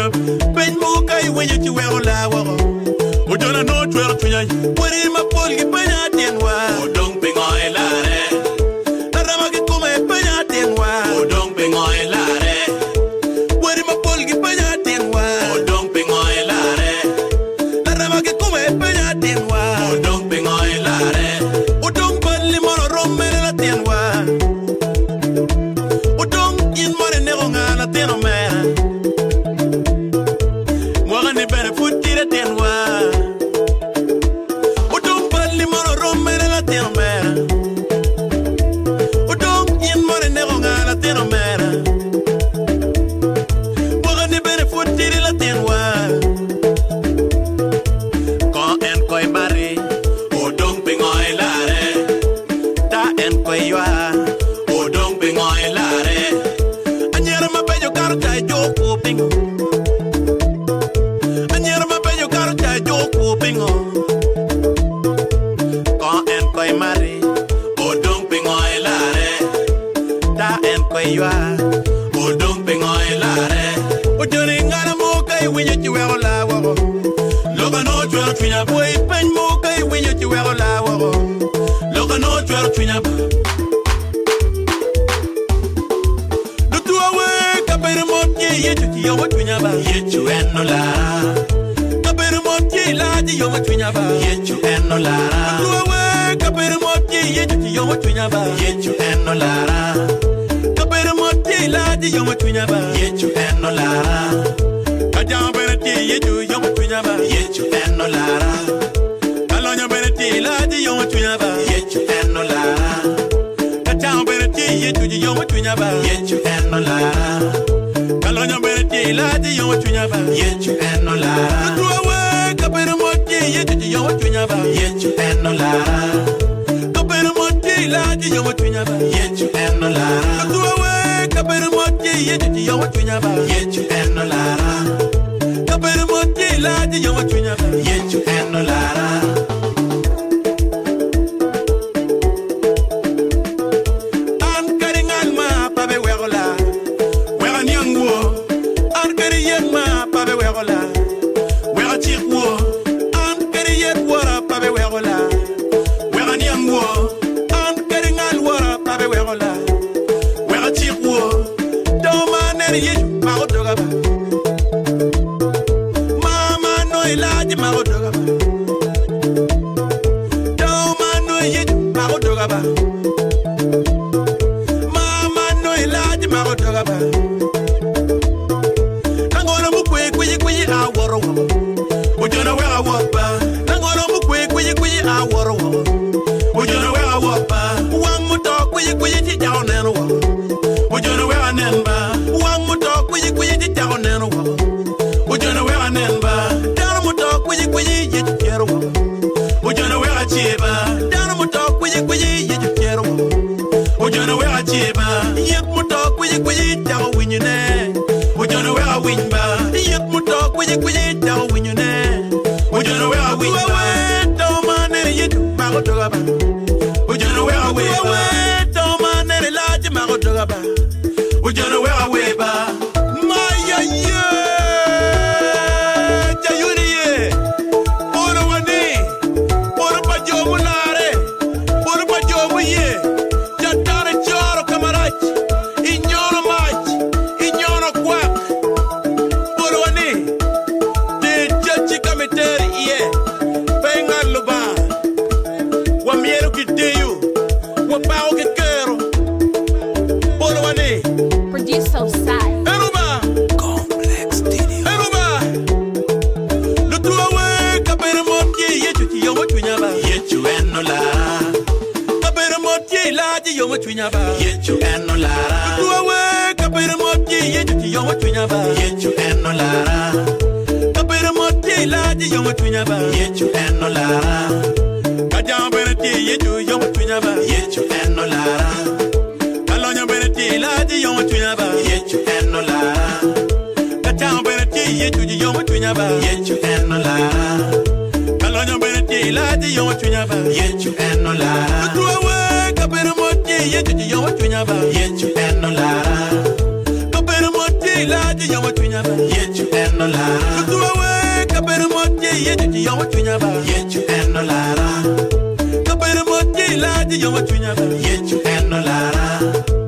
twinya pen mu kai wenye ti wero la wo o dona no twero twinya wori ma pol gi penya tenwa o dong pengo elare tarama gi kuma penya tenwa o dong pengo elare wori ma pol gi penya tenwa o dong pengo elare tarama gi kuma penya tenwa o dong pengo elare o dong balli mono rommere la tenwa o dong in more ne ronga la tenoma moji laji yo tunya ba yechu eno lara tuwa we kabere moji yechu yo tunya ba yechu eno lara kabere moji laji yo tunya ba yechu eno lara